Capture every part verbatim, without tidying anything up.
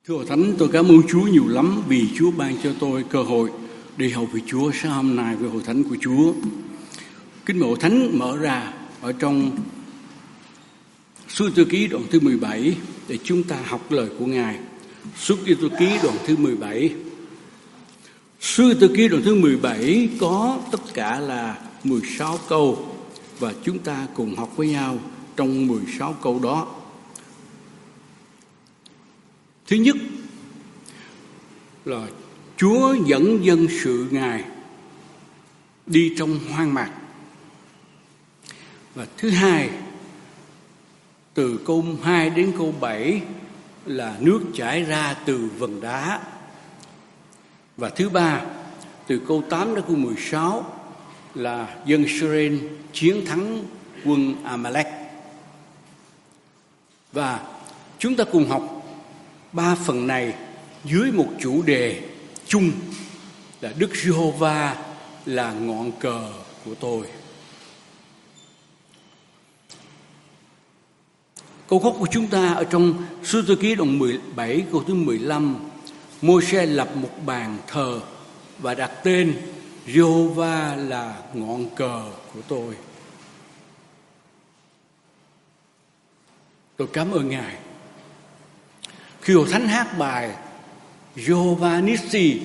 Thưa Hội Thánh, tôi cảm ơn Chúa nhiều lắm vì Chúa ban cho tôi cơ hội đi học với Chúa sáng hôm nay với Hội Thánh của Chúa. Kính mời Hội Thánh mở ra ở trong Suốt Ê-tô Ký đoạn thứ mười bảy để chúng ta học lời của Ngài. Suốt Ê-tô Ký đoạn thứ mười bảy. Suốt Ê-tô Ký đoạn thứ mười bảy có tất cả là mười sáu câu và chúng ta cùng học với nhau trong mười sáu câu đó. Thứ nhất là Chúa dẫn dân sự Ngài đi trong hoang mạc. Và thứ hai, từ câu hai đến câu bảy là nước chảy ra từ vần đá. Và thứ ba, từ câu tám đến câu mười sáu là dân Israel chiến thắng quân Amalek. Và chúng ta cùng học ba phần này dưới một chủ đề chung là Đức Giê-hô-va là ngọn cờ của tôi. Câu gốc của chúng ta ở trong Suốt Ê-tô Ký đoạn mười bảy câu thứ mười lăm, Môi-se lập một bàn thờ và đặt tên Giê-hô-va là ngọn cờ của tôi. Tôi cảm ơn Ngài. Khi Hội Thánh hát bài Giê-hô-va Nissi,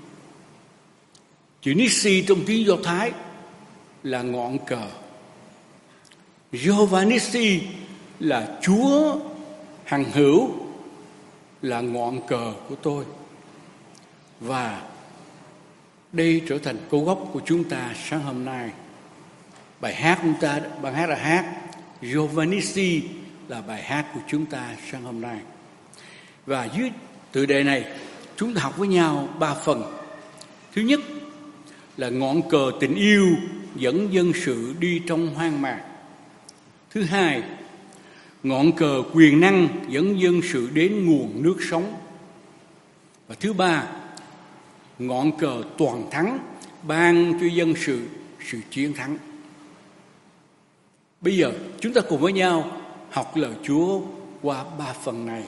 chữ Nissi trong tiếng Do Thái là ngọn cờ. Giê-hô-va Nissi là Chúa hằng hữu, là ngọn cờ của tôi. Và đây trở thành câu gốc của chúng ta sáng hôm nay. Bài hát chúng ta, bài hát là hát Giê-hô-va Nissi là bài hát của chúng ta sáng hôm nay. Và dưới tựa đề này chúng ta học với nhau ba phần. Thứ nhất là ngọn cờ tình yêu dẫn dân sự đi trong hoang mạc. Thứ hai, ngọn cờ quyền năng dẫn dân sự đến nguồn nước sống. Và thứ ba, ngọn cờ toàn thắng ban cho dân sự sự chiến thắng. Bây giờ chúng ta cùng với nhau học lời Chúa qua ba phần này.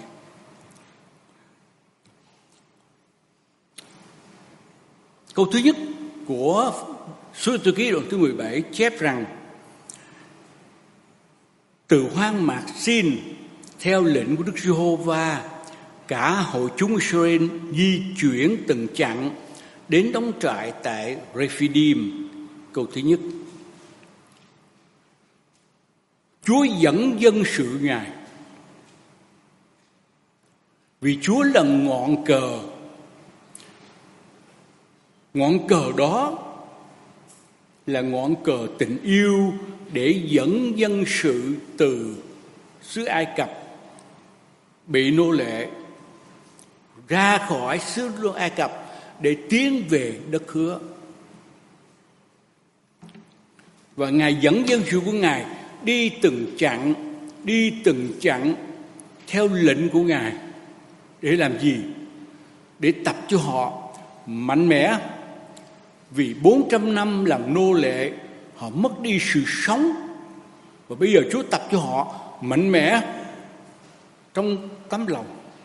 Câu thứ nhất của Suốt Ê-tô Ký đoạn thứ mười bảy chép rằng: từ hoang mạc Sin, theo lệnh của Đức Giê-hô-va, cả hội chúng Israel di chuyển từng chặng đến đóng trại tại Rephidim. Câu thứ nhất, Chúa dẫn dân sự Ngài. Vì Chúa là ngọn cờ. Ngọn cờ đó là ngọn cờ tình yêu để dẫn dân sự từ xứ Ai Cập bị nô lệ ra khỏi xứ Ai Cập để tiến về đất hứa. Và Ngài dẫn dân sự của Ngài đi từng chặng, đi từng chặng theo lệnh của Ngài. Để làm gì? Để tập cho họ mạnh mẽ. Vì bốn trăm năm làm nô lệ, họ mất đi sự sống. Và bây giờ Chúa tập cho họ mạnh mẽ trong tấm lòng,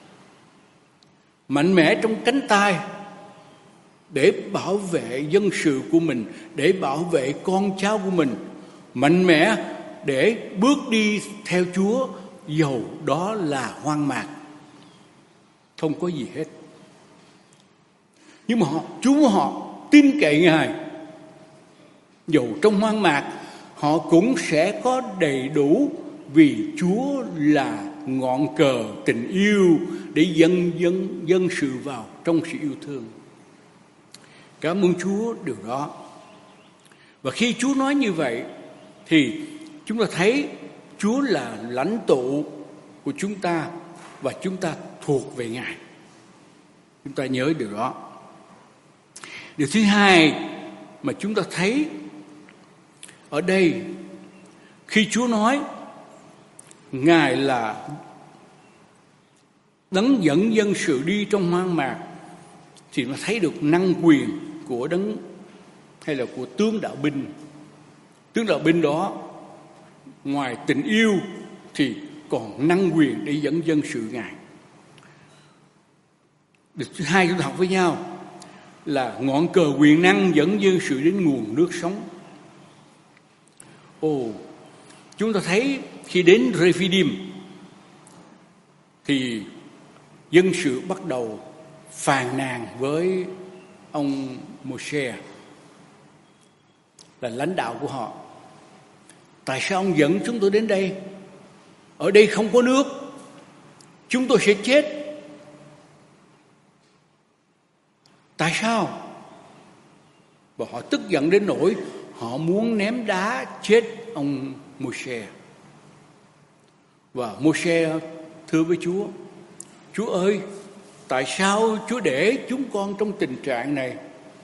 mạnh mẽ trong cánh tay, để bảo vệ dân sự của mình, để bảo vệ con cháu của mình, mạnh mẽ để bước đi theo Chúa, dầu đó là hoang mạc, không có gì hết. Nhưng mà họ, Chúa họ tin cậy Ngài. Dầu trong hoang mạc, họ cũng sẽ có đầy đủ, vì Chúa là ngọn cờ tình yêu để dẫn dân dân sự vào trong sự yêu thương. Cảm ơn Chúa điều đó. Và khi Chúa nói như vậy thì chúng ta thấy Chúa là lãnh tụ của chúng ta và chúng ta thuộc về Ngài. Chúng ta nhớ điều đó. Điều thứ hai mà chúng ta thấy ở đây, khi Chúa nói Ngài là đấng dẫn dân sự đi trong hoang mạc, thì nó thấy được năng quyền của đấng hay là của tướng đạo binh. Tướng đạo binh đó ngoài tình yêu thì còn năng quyền để dẫn dân sự Ngài. Điều thứ hai chúng ta học với nhau là ngọn cờ quyền năng dẫn dân sự đến nguồn nước sống. Ồ, chúng ta thấy khi đến Rephidim thì dân sự bắt đầu phàn nàn với ông Môi-se là lãnh đạo của họ. Tại sao ông dẫn chúng tôi đến đây? Ở đây không có nước, chúng tôi sẽ chết. Tại sao? Và họ tức giận đến nỗi họ muốn ném đá chết ông Môi-se. Và Môi-se thưa với Chúa: Chúa ơi, tại sao Chúa để chúng con trong tình trạng này?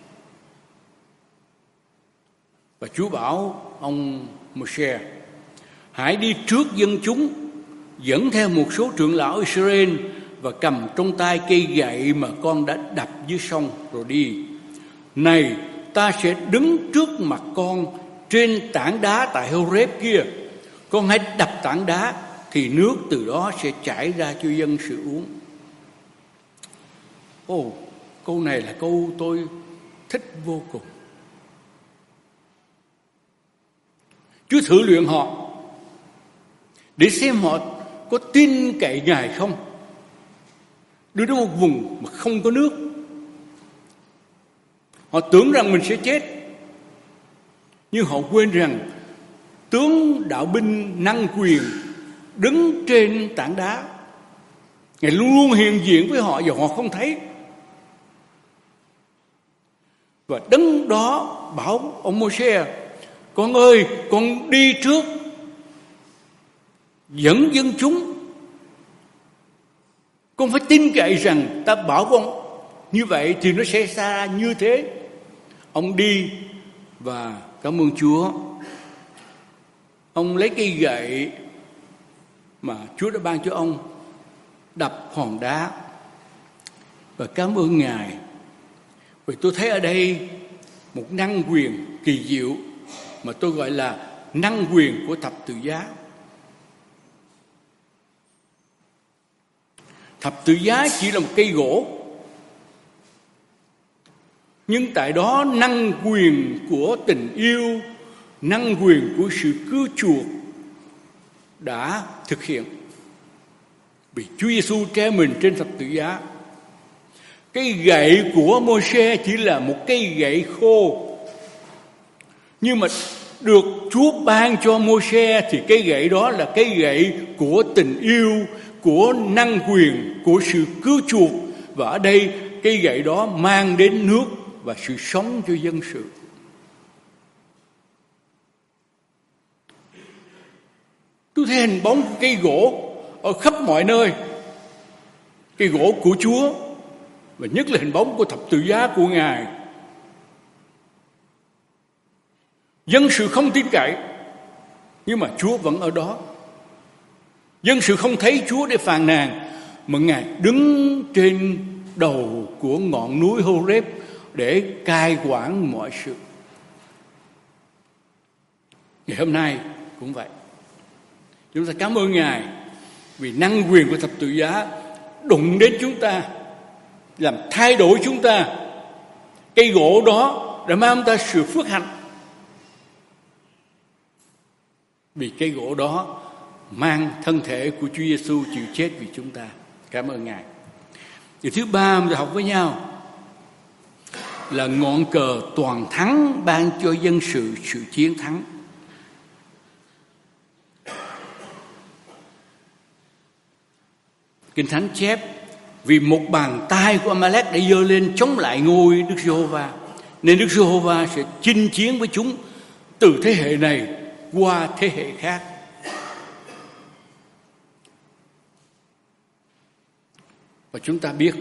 Và Chúa bảo ông Môi-se: hãy đi trước dân chúng, dẫn theo một số trưởng lão Israel và cầm trong tay cây gậy mà con đã đập dưới sông rồi đi. Này, ta sẽ đứng trước mặt con trên tảng đá tại Horeb kia. Con hãy đập tảng đá thì nước từ đó sẽ chảy ra cho dân sự uống. Ồ, câu này là câu tôi thích vô cùng. Chúa thử luyện họ để xem họ có tin cậy Ngài không. Đưa đến một vùng mà không có nước, họ tưởng rằng mình sẽ chết, nhưng họ quên rằng tướng đạo binh năng quyền đứng trên tảng đá, Ngài luôn luôn hiện diện với họ và họ không thấy. Và đấng đó bảo ông Môi-se: con ơi, con đi trước, dẫn dân chúng. Con phải tin cậy rằng ta bảo con như vậy thì nó sẽ ra như thế. Ông đi và cảm ơn Chúa. Ông lấy cây gậy mà Chúa đã ban cho ông, đập hòn đá và cảm ơn Ngài. Vì tôi thấy ở đây một năng quyền kỳ diệu mà tôi gọi là năng quyền của thập tự giá. Thập tự giá chỉ là một cây gỗ, nhưng tại đó năng quyền của tình yêu, năng quyền của sự cứu chuộc đã thực hiện. Vì Chúa Giêsu treo mình trên thập tự giá. Cây gậy của Môi-se chỉ là một cây gậy khô, nhưng mà được Chúa ban cho Môi-se thì cây gậy đó là cây gậy của tình yêu, của năng quyền, của sự cứu chuộc. Và ở đây cây gậy đó mang đến nước và sự sống cho dân sự. Tôi thấy hình bóng của cây gỗ ở khắp mọi nơi. Cây gỗ của Chúa, và nhất là hình bóng của thập tự giá của Ngài. Dân sự không tin cậy, nhưng mà Chúa vẫn ở đó. Dân sự không thấy Chúa để phàn nàn, mà Ngài đứng trên đầu của ngọn núi Horeb để cai quản mọi sự. Ngày hôm nay cũng vậy. Chúng ta cảm ơn Ngài vì năng quyền của thập tự giá đụng đến chúng ta, làm thay đổi chúng ta. Cây gỗ đó đã mang chúng ta sự phước hạnh, vì cây gỗ đó mang thân thể của Chúa Giêsu chịu chết vì chúng ta. Cảm ơn Ngài. Điều thứ ba mình học với nhau là ngọn cờ toàn thắng ban cho dân sự sự chiến thắng. Kinh Thánh chép: vì một bàn tay của Amalek đã giơ lên chống lại ngôi Đức Giê-hô-va, nên Đức Giê-hô-va sẽ chinh chiến với chúng từ thế hệ này qua thế hệ khác. Và chúng ta biết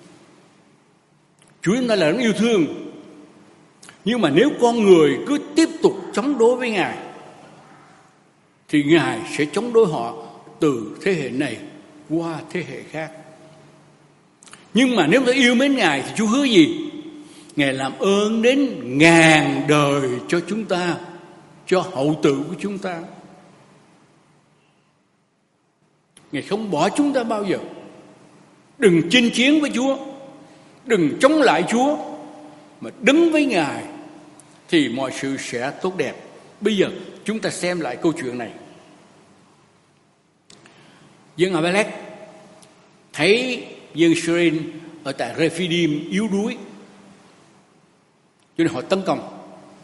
Chúa chúng ta là đấng yêu thương, nhưng mà nếu con người cứ tiếp tục chống đối với Ngài thì Ngài sẽ chống đối họ từ thế hệ này qua thế hệ khác. Nhưng mà nếu ta yêu mến Ngài thì Chúa hứa gì? Ngài làm ơn đến ngàn đời cho chúng ta, cho hậu tử của chúng ta. Ngài không bỏ chúng ta bao giờ. Đừng chinh chiến với Chúa, đừng chống lại Chúa, mà đứng với Ngài thì mọi sự sẽ tốt đẹp. Bây giờ chúng ta xem lại câu chuyện này. Dân Amalek thấy dân Israel ở tại Rephidim yếu đuối, cho nên họ tấn công.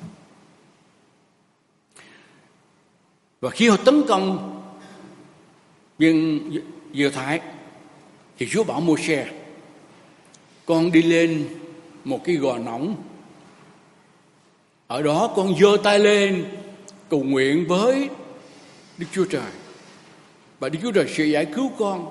Và khi họ tấn công dân Do Thái thì Chúa bảo Môi-se: con đi lên một cái gò nóng, ở đó con giơ tay lên cầu nguyện với Đức Chúa Trời, và Đức Chúa Trời sẽ giải cứu con.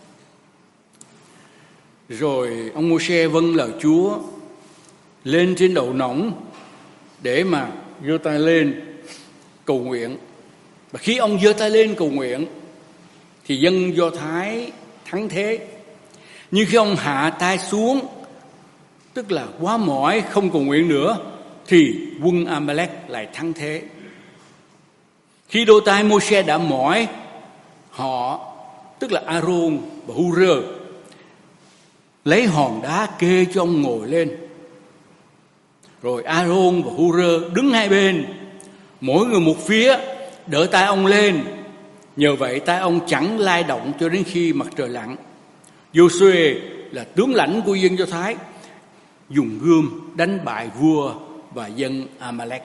Rồi ông Môi-se vâng lời Chúa, lên trên đầu nóng để mà giơ tay lên cầu nguyện. Và khi ông giơ tay lên cầu nguyện thì dân Do Thái thắng thế. Nhưng khi ông hạ tay xuống, tức là quá mỏi không cầu nguyện nữa, thì quân Amalek lại thắng thế. Khi đôi tay Môi-se đã mỏi, họ, tức là A-rôn và Hu-rơ, lấy hòn đá kê cho ông ngồi lên. Rồi A-rôn và Hu-rơ đứng hai bên, mỗi người một phía, đỡ tay ông lên. Nhờ vậy tay ông chẳng lay động cho đến khi mặt trời lặn. Giô-suê là tướng lãnh của dân Do Thái, dùng gươm đánh bại vua và dân Amalek.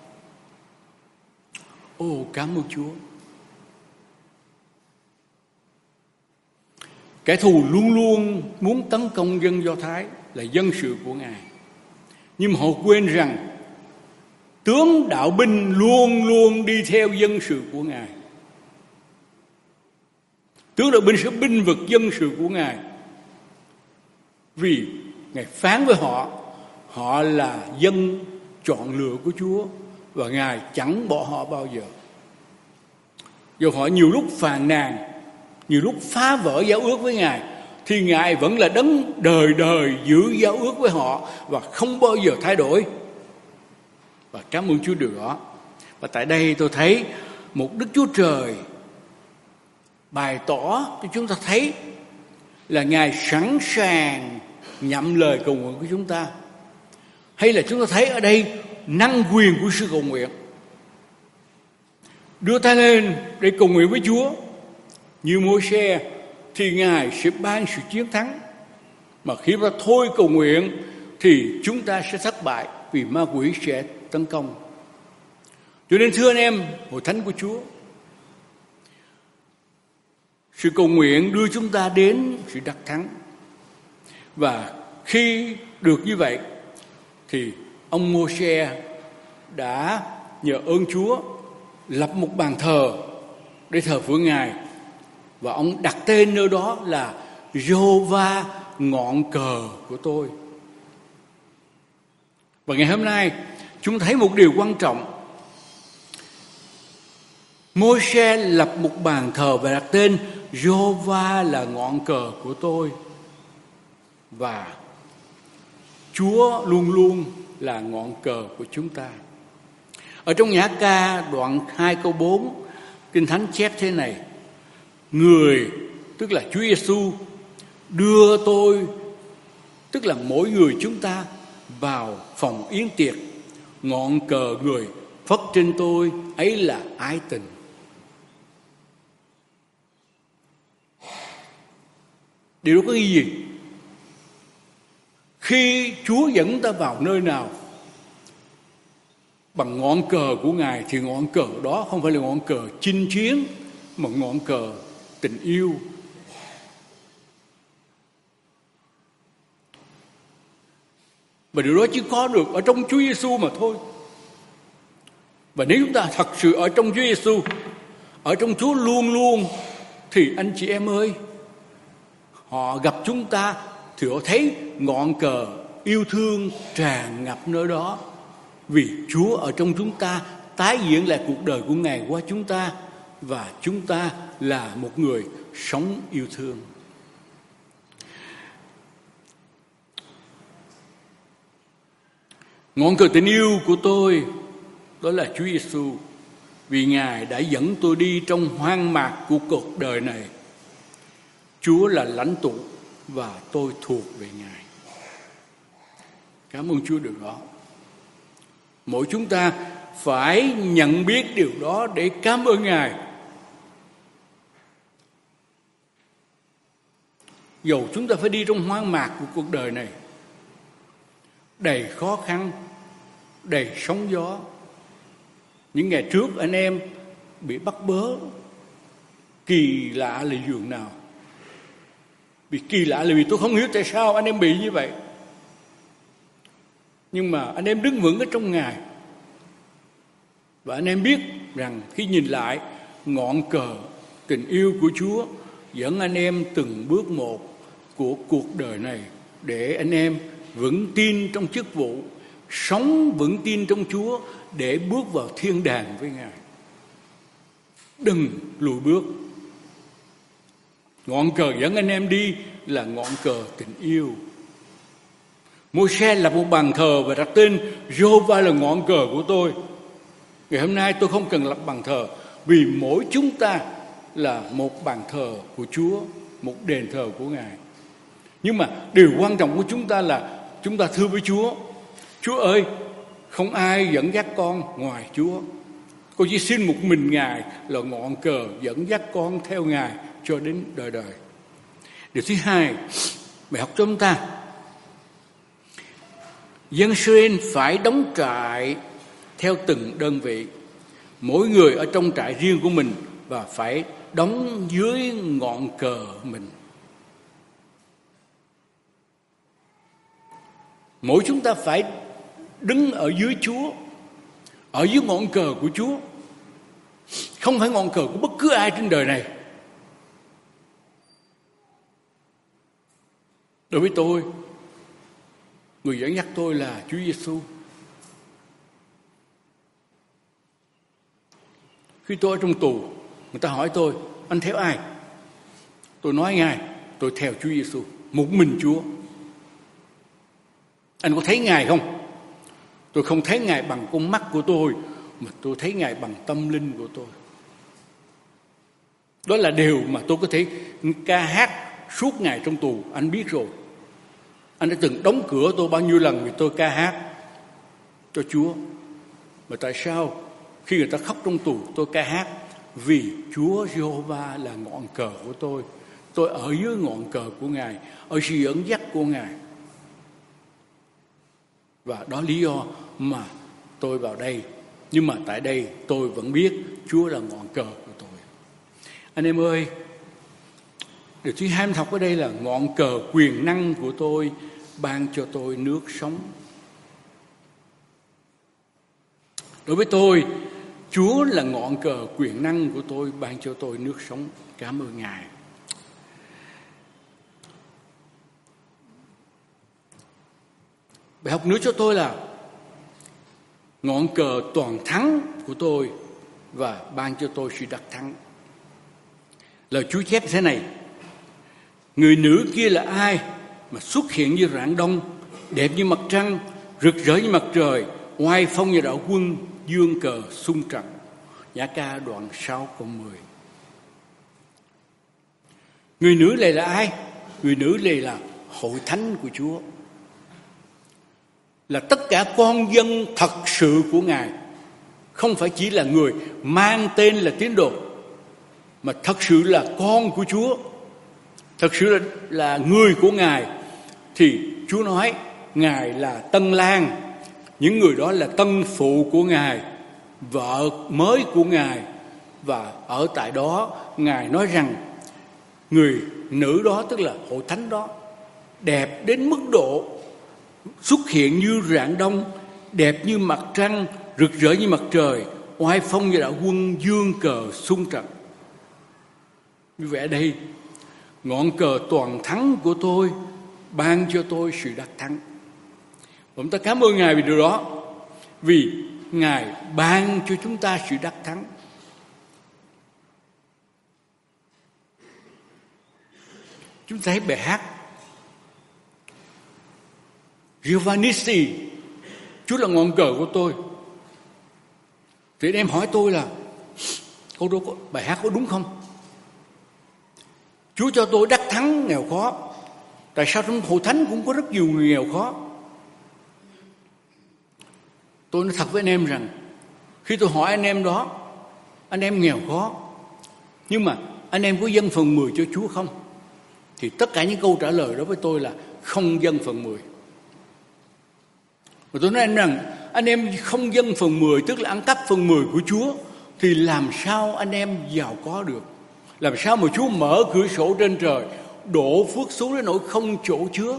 Ô, cảm ơn Chúa! Kẻ thù luôn luôn muốn tấn công dân Do Thái là dân sự của Ngài, nhưng mà họ quên rằng tướng đạo binh luôn luôn đi theo dân sự của Ngài. Tướng đạo binh sẽ binh vực dân sự của Ngài, vì Ngài phán với họ, họ là dân chọn lựa của Chúa, và Ngài chẳng bỏ họ bao giờ. Dù họ nhiều lúc phàn nàn, nhiều lúc phá vỡ giao ước với Ngài, thì Ngài vẫn là đấng đời đời giữ giao ước với họ và không bao giờ thay đổi. Và cảm ơn Chúa điều đó. Và tại đây tôi thấy một Đức Chúa Trời bày tỏ cho chúng ta thấy là Ngài sẵn sàng nhậm lời cầu nguyện của chúng ta. Hay là chúng ta thấy ở đây năng quyền của sự cầu nguyện. Đưa tay lên để cầu nguyện với Chúa như Môi-se thì Ngài sẽ ban sự chiến thắng. Mà khi ta thôi cầu nguyện thì chúng ta sẽ thất bại, vì ma quỷ sẽ tấn công. Cho nên thưa anh em hội thánh của Chúa, sự cầu nguyện đưa chúng ta đến sự đắc thắng. Và khi được như vậy thì ông Môi-se đã nhờ ơn Chúa lập một bàn thờ để thờ phượng Ngài, và ông đặt tên nơi đó là Giê-hô-va ngọn cờ của tôi. Và ngày hôm nay chúng thấy một điều quan trọng. Môi-se lập một bàn thờ và đặt tên Giê-hô-va là ngọn cờ của tôi, và Chúa luôn luôn là ngọn cờ của chúng ta. Ở trong Nhã ca đoạn hai câu bốn, Kinh Thánh chép thế này: người, tức là Chúa Giêsu, đưa tôi, tức là mỗi người chúng ta, vào phòng yến tiệc. Ngọn cờ người phất trên tôi ấy là ái tình. Điều đó có ý gì? Khi Chúa dẫn ta vào nơi nào bằng ngọn cờ của Ngài thì ngọn cờ đó không phải là ngọn cờ chinh chiến, mà ngọn cờ tình yêu. Và điều đó chỉ có được ở trong Chúa Giêsu mà thôi. Và nếu chúng ta thật sự ở trong Chúa Giêsu, ở trong Chúa luôn luôn, thì anh chị em ơi, họ gặp chúng ta thì họ thấy ngọn cờ yêu thương tràn ngập nơi đó. Vì Chúa ở trong chúng ta tái diễn lại cuộc đời của Ngài qua chúng ta, và chúng ta là một người sống yêu thương. Ngọn cờ tình yêu của tôi đó là Chúa Giêsu, vì Ngài đã dẫn tôi đi trong hoang mạc của cuộc đời này. Chúa là lãnh tụ và tôi thuộc về Ngài. Cảm ơn Chúa điều đó. Mỗi chúng ta phải nhận biết điều đó để cảm ơn Ngài. Dầu chúng ta phải đi trong hoang mạc của cuộc đời này, đầy khó khăn, đầy sóng gió. Những ngày trước anh em bị bắt bớ, kỳ lạ là dường nào. Vì kỳ lạ là vì tôi không hiểu tại sao anh em bị như vậy. Nhưng mà anh em đứng vững ở trong Ngài. Và anh em biết rằng khi nhìn lại ngọn cờ tình yêu của Chúa dẫn anh em từng bước một của cuộc đời này, để anh em vững tin trong chức vụ, sống vững tin trong Chúa để bước vào thiên đàng với Ngài. Đừng lùi bước. Ngọn cờ dẫn anh em đi là ngọn cờ tình yêu. Môi-se lập một bàn thờ và đặt tên Giê-hô-va là ngọn cờ của tôi. Ngày hôm nay tôi không cần lập bàn thờ, vì mỗi chúng ta là một bàn thờ của Chúa, một đền thờ của Ngài. Nhưng mà điều quan trọng của chúng ta là chúng ta thưa với Chúa: Chúa ơi, không ai dẫn dắt con ngoài Chúa. Con chỉ xin một mình Ngài là ngọn cờ dẫn dắt con theo Ngài cho đến đời đời. Điều thứ hai, bài học cho chúng ta: dân Israel phải đóng trại theo từng đơn vị, mỗi người ở trong trại riêng của mình, và phải đóng dưới ngọn cờ mình. Mỗi chúng ta phải đứng ở dưới Chúa, ở dưới ngọn cờ của Chúa, không phải ngọn cờ của bất cứ ai trên đời này. Đối với tôi, người dẫn dắt tôi là Chúa Giêsu. Khi tôi ở trong tù, người ta hỏi tôi: anh theo ai? Tôi nói Ngài, tôi theo Chúa Giêsu, một mình Chúa. Anh có thấy Ngài không? Tôi không thấy Ngài bằng con mắt của tôi, mà tôi thấy Ngài bằng tâm linh của tôi. Đó là điều mà tôi có thể ca hát suốt ngày trong tù. Anh biết rồi, anh đã từng đóng cửa tôi bao nhiêu lần vì tôi ca hát cho Chúa. Mà tại sao khi người ta khóc trong tù tôi ca hát? Vì Chúa Giê-hô-va là ngọn cờ của tôi. Tôi ở dưới ngọn cờ của Ngài, ở sự dẫn dắt của Ngài. Và đó lý do mà tôi vào đây. Nhưng mà tại đây tôi vẫn biết Chúa là ngọn cờ của tôi. Anh em ơi, điều thứ hai học ở đây là ngọn cờ quyền năng của tôi ban cho tôi nước sống. Đối với tôi, Chúa là ngọn cờ quyền năng của tôi ban cho tôi nước sống. Cảm ơn Ngài. Bài học nữa cho tôi là ngọn cờ toàn thắng của tôi và ban cho tôi sự đắc thắng. Lời Chúa chép thế này: người nữ kia là ai mà xuất hiện như rạng đông, đẹp như mặt trăng, rực rỡ như mặt trời, oai phong như đạo quân, dương cờ xung trận. Nhã ca đoạn sáu câu mười. Người nữ này là ai? Người nữ này là hội thánh của Chúa, là tất cả con dân thật sự của Ngài. Không phải chỉ là người mang tên là tín đồ, mà thật sự là con của Chúa, thật sự là, là người của Ngài. Thì Chúa nói Ngài là tân lang, những người đó là tân phụ của Ngài, vợ mới của Ngài. Và ở tại đó Ngài nói rằng người nữ đó, tức là hội thánh đó, đẹp đến mức độ xuất hiện như rạng đông, đẹp như mặt trăng, rực rỡ như mặt trời, oai phong như đạo quân, dương cờ xung trận. Như vậy đây, ngọn cờ toàn thắng của tôi ban cho tôi sự đắc thắng. Và chúng ta cảm ơn Ngài vì điều đó, vì Ngài ban cho chúng ta sự đắc thắng. Chúng ta thấy bài hát Jehovah Nissi, Chúa là ngọn cờ của tôi. Thì em hỏi tôi là câu đó, bài hát có đúng không? Chúa cho tôi đắc thắng nghèo khó. Tại sao trong hội thánh cũng có rất nhiều người nghèo khó? Tôi nói thật với anh em rằng, khi tôi hỏi anh em đó, anh em nghèo khó, nhưng mà anh em có dâng phần mười cho Chúa không? Thì tất cả những câu trả lời đó với tôi là không dâng phần mười. Và tôi nói anh rằng, anh em không dâng phần mười, tức là ăn cắp phần mười của Chúa, thì làm sao anh em giàu có được? Làm sao mà Chúa mở cửa sổ trên trời, đổ phước xuống đến nỗi không chỗ chứa?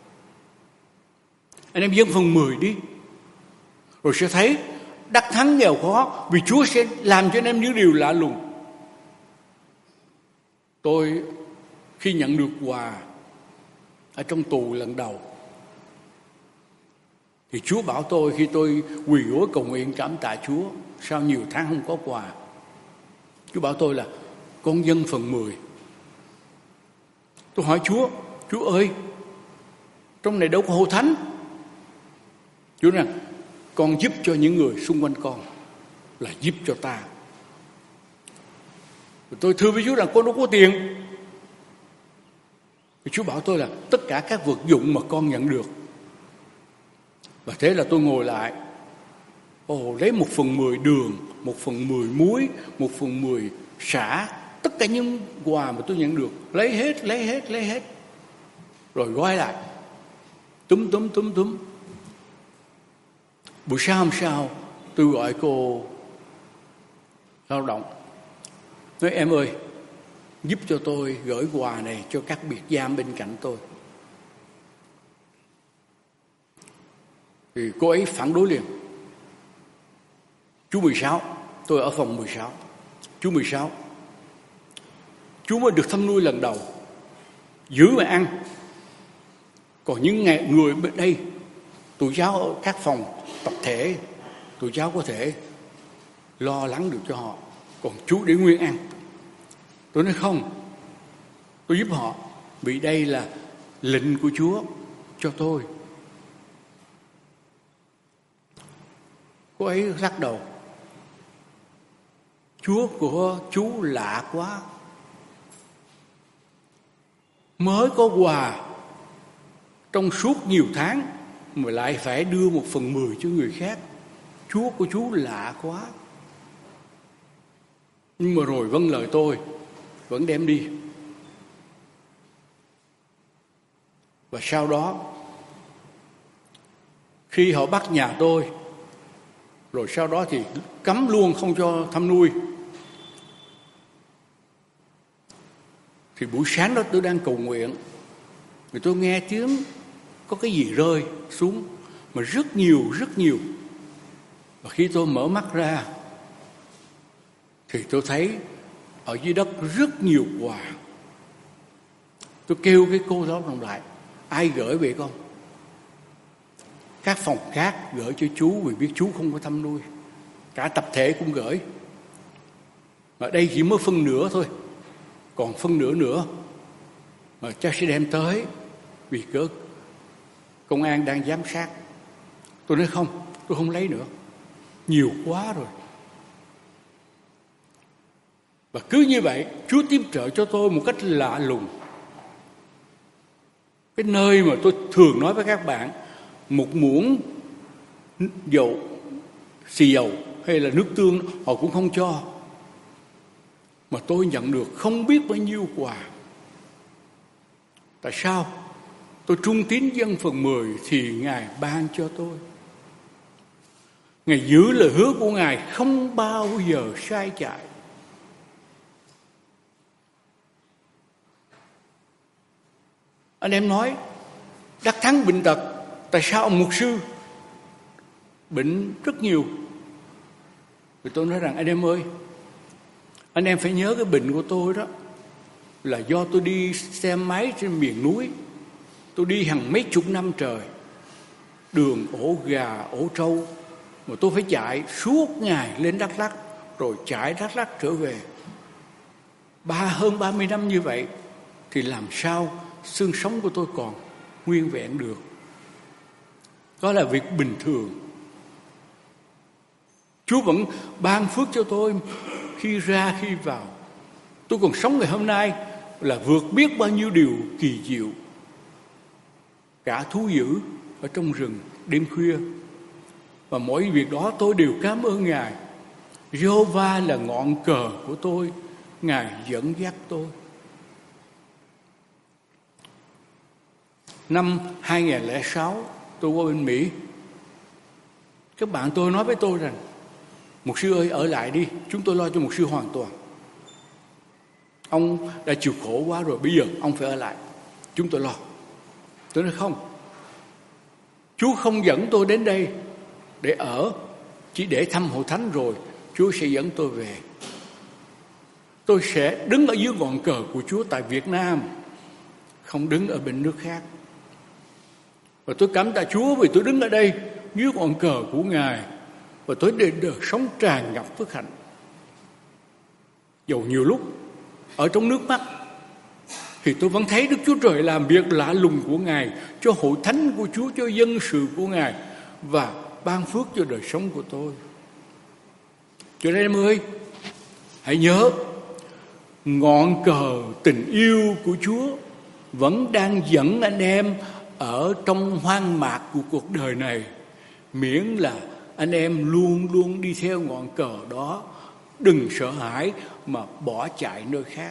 Anh em dâng phần mười đi, rồi sẽ thấy đắc thắng nghèo khó, vì Chúa sẽ làm cho anh em những điều lạ lùng. Tôi khi nhận được quà ở trong tù lần đầu, thì Chúa bảo tôi, khi tôi quỳ gối cầu nguyện cảm tạ Chúa sau nhiều tháng không có quà, Chúa bảo tôi là con dâng phần mười. Tôi hỏi Chúa, Chúa ơi, trong này đâu có hội thánh. Chúa nói, con giúp cho những người xung quanh con là giúp cho ta. Tôi thưa với Chúa rằng con đâu có tiền. Chúa bảo tôi là tất cả các vật dụng mà con nhận được. Và thế là tôi ngồi lại, ồ, lấy một phần mười đường, một phần mười muối, một phần mười sả, tất cả những quà mà tôi nhận được, lấy hết, lấy hết, lấy hết, rồi gói lại, túm túm túm túm. Buổi sáng hôm sau, tôi gọi cô lao động, nói em ơi, giúp cho tôi gửi quà này cho các biệt giam bên cạnh tôi. Thì cô ấy phản đối liền. Chú mười sáu, tôi ở phòng mười sáu. Chú mười sáu, chú mới được thăm nuôi lần đầu, giữ mà ăn. Còn những ngày người bên đây, tụi cháu ở các phòng tập thể, tụi cháu có thể lo lắng được cho họ. Còn chú để nguyên ăn. Tôi nói không, tôi giúp họ, vì đây là lệnh của Chúa cho tôi. Cô ấy lắc đầu. Chúa của chú lạ quá. Mới có quà trong suốt nhiều tháng mà lại phải đưa một phần mười cho người khác. Chúa của chú lạ quá. Nhưng mà rồi vâng lời tôi, vẫn đem đi. Và sau đó, khi họ bắt nhà tôi, rồi sau đó thì cấm luôn không cho thăm nuôi. Thì buổi sáng đó tôi đang cầu nguyện, thì tôi nghe tiếng có cái gì rơi xuống, mà rất nhiều, rất nhiều. Và khi tôi mở mắt ra, thì tôi thấy ở dưới đất rất nhiều quà. Tôi kêu cái cô giáo đồng lại, ai gửi về con? Các phòng khác gửi cho chú vì biết chú không có thăm nuôi. Cả tập thể cũng gửi. Ở đây chỉ mới phân nửa thôi, còn phân nửa nữa mà chắc sẽ đem tới, vì cớ công an đang giám sát. Tôi nói không, tôi không lấy nữa, nhiều quá rồi. Và cứ như vậy, Chúa tiếp trợ cho tôi một cách lạ lùng. Cái nơi mà tôi thường nói với các bạn, một muỗng dầu, xì dầu hay là nước tương họ cũng không cho, mà tôi nhận được không biết bao nhiêu quà. Tại sao? Tôi trung tín dâng phần mười thì Ngài ban cho tôi. Ngài giữ lời hứa của Ngài không bao giờ sai chạy. Anh em nói đắc thắng bệnh tật, tại sao ông mục sư bệnh rất nhiều? Thì tôi nói rằng anh em ơi, anh em phải nhớ cái bệnh của tôi đó là do tôi đi xe máy trên miền núi. Tôi đi hàng mấy chục năm trời, đường ổ gà, ổ trâu, mà tôi phải chạy suốt ngày lên Đắk Lắk, rồi chạy Đắk Lắk trở về. Ba hơn ba mươi năm như vậy, thì làm sao xương sống của tôi còn nguyên vẹn được? Đó là việc bình thường. Chúa vẫn ban phước cho tôi khi ra khi vào. Tôi còn sống ngày hôm nay là vượt biết bao nhiêu điều kỳ diệu. Cả thú dữ ở trong rừng đêm khuya, Và mỗi việc đó tôi đều cảm ơn Ngài. Giê-hô-va là ngọn cờ của tôi, Ngài dẫn dắt tôi. Năm hai nghìn lẻ sáu tôi qua bên Mỹ. Các bạn tôi nói với tôi rằng, mục sư ơi ở lại đi, chúng tôi lo cho mục sư hoàn toàn. Ông đã chịu khổ quá rồi, bây giờ ông phải ở lại, chúng tôi lo. Tôi nói không, Chúa không dẫn tôi đến đây để ở, chỉ để thăm hội thánh rồi Chúa sẽ dẫn tôi về. Tôi sẽ đứng ở dưới ngọn cờ của Chúa tại Việt Nam, không đứng ở bên nước khác. Và tôi cảm tạ Chúa vì tôi đứng ở đây dưới ngọn cờ của Ngài, và tôi để đời sống tràn ngập phước hạnh. Dầu nhiều lúc ở trong nước mắt thì tôi vẫn thấy Đức Chúa Trời làm việc lạ lùng của Ngài cho hội thánh của Chúa, cho dân sự của Ngài, và ban phước cho đời sống của tôi. Cho nên em ơi, hãy nhớ, ngọn cờ tình yêu của Chúa vẫn đang dẫn anh em ở trong hoang mạc của cuộc đời này, miễn là anh em luôn luôn đi theo ngọn cờ đó, đừng sợ hãi mà bỏ chạy nơi khác.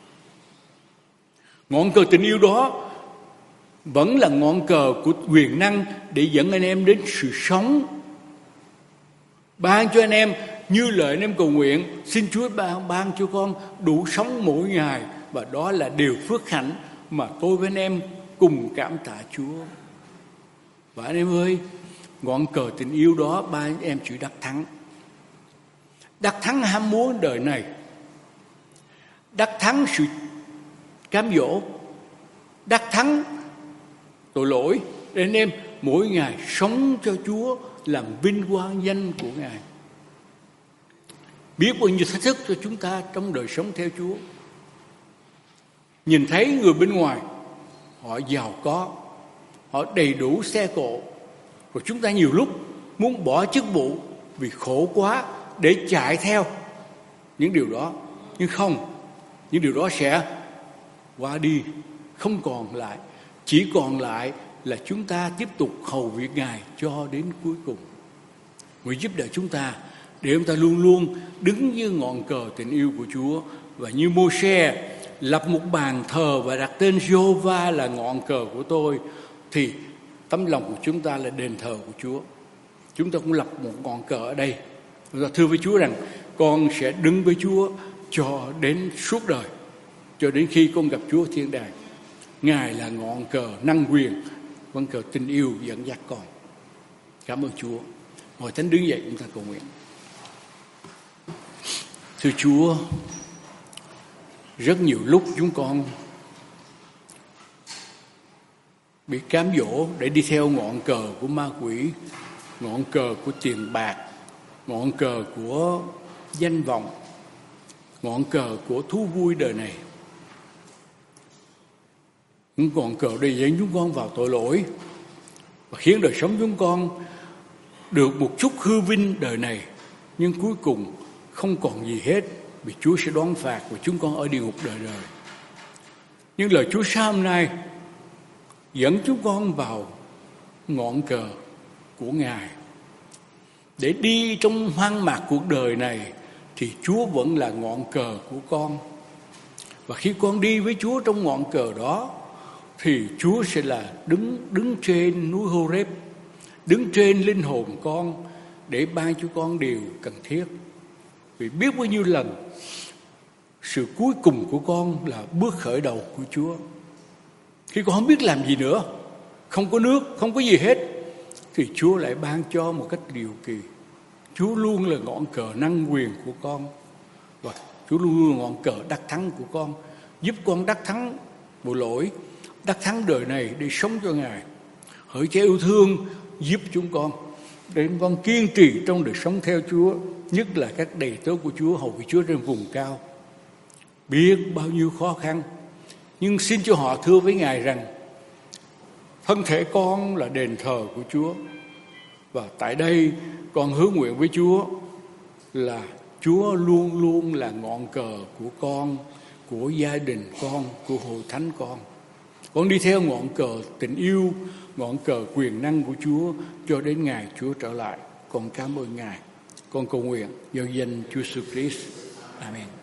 Ngọn cờ tình yêu đó vẫn là ngọn cờ của quyền năng để dẫn anh em đến sự sống, ban cho anh em như lời anh em cầu nguyện, xin Chúa ban, ban cho con đủ sống mỗi ngày. Và đó là điều phước hạnh mà tôi với anh em cùng cảm tạ Chúa. Và anh em ơi, ngọn cờ tình yêu đó ba anh em chỉ đắc thắng. Đắc thắng ham muốn đời này, đắc thắng sự cám dỗ, đắc thắng tội lỗi, để anh em mỗi ngày sống cho Chúa, làm vinh quang danh của Ngài. Biết bao nhiêu thách thức cho chúng ta trong đời sống theo Chúa. Nhìn thấy người bên ngoài họ giàu có, họ đầy đủ xe cộ, rồi chúng ta nhiều lúc muốn bỏ chức vụ vì khổ quá để chạy theo những điều đó. Nhưng không, những điều đó sẽ qua đi, không còn lại. Chỉ còn lại là chúng ta tiếp tục hầu việc Ngài cho đến cuối cùng. Nguyện giúp đỡ chúng ta để chúng ta luôn luôn đứng dưới ngọn cờ tình yêu của Chúa. Và như Mô-se lập một bàn thờ và đặt tên Giê-hô-va là ngọn cờ của tôi, thì tấm lòng của chúng ta là đền thờ của Chúa. Chúng ta cũng lập một ngọn cờ ở đây. Chúng ta thưa với Chúa rằng con sẽ đứng với Chúa cho đến suốt đời, cho đến khi con gặp Chúa thiên đàng. Ngài là ngọn cờ năng quyền, ngọn cờ tình yêu dẫn dắt con. Cảm ơn Chúa. Ngồi thánh đứng dậy, chúng ta cầu nguyện. Thưa Chúa, rất nhiều lúc chúng con bị cám dỗ để đi theo ngọn cờ của ma quỷ, ngọn cờ của tiền bạc, ngọn cờ của danh vọng, ngọn cờ của thú vui đời này. Những ngọn cờ đây dẫn chúng con vào tội lỗi và khiến đời sống chúng con được một chút hư vinh đời này, nhưng cuối cùng không còn gì hết, vì Chúa sẽ đoán phạt và chúng con ở địa ngục đời đời. Nhưng lời Chúa sáng hôm nay dẫn chúng con vào ngọn cờ của Ngài, để đi trong hoang mạc cuộc đời này thì Chúa vẫn là ngọn cờ của con. Và khi con đi với Chúa trong ngọn cờ đó thì Chúa sẽ là đứng đứng trên núi Hô-rép, đứng trên linh hồn con để ban cho con điều cần thiết. Vì biết bao nhiêu lần sự cuối cùng của con là bước khởi đầu của Chúa. Khi con không biết làm gì nữa, không có nước, không có gì hết, thì Chúa lại ban cho một cách điều kỳ. Chúa luôn là ngọn cờ năng quyền của con, và Chúa luôn là ngọn cờ đắc thắng của con, giúp con đắc thắng tội lỗi, đắc thắng đời này để sống cho Ngài. Hỡi Cha yêu thương, giúp chúng con để con kiên trì trong đời sống theo Chúa, nhất là các đầy tớ của Chúa hầu việc Chúa trên vùng cao. Biết bao nhiêu khó khăn, nhưng xin cho họ thưa với Ngài rằng thân thể con là đền thờ của Chúa, và tại đây con hứa nguyện với Chúa là Chúa luôn luôn là ngọn cờ của con, của gia đình con, của hội thánh con. Con đi theo ngọn cờ tình yêu, ngọn cờ quyền năng của Chúa cho đến ngày Chúa trở lại. Con cảm ơn Ngài. Con cầu nguyện nhân danh Chúa Jesus Christ. Amen.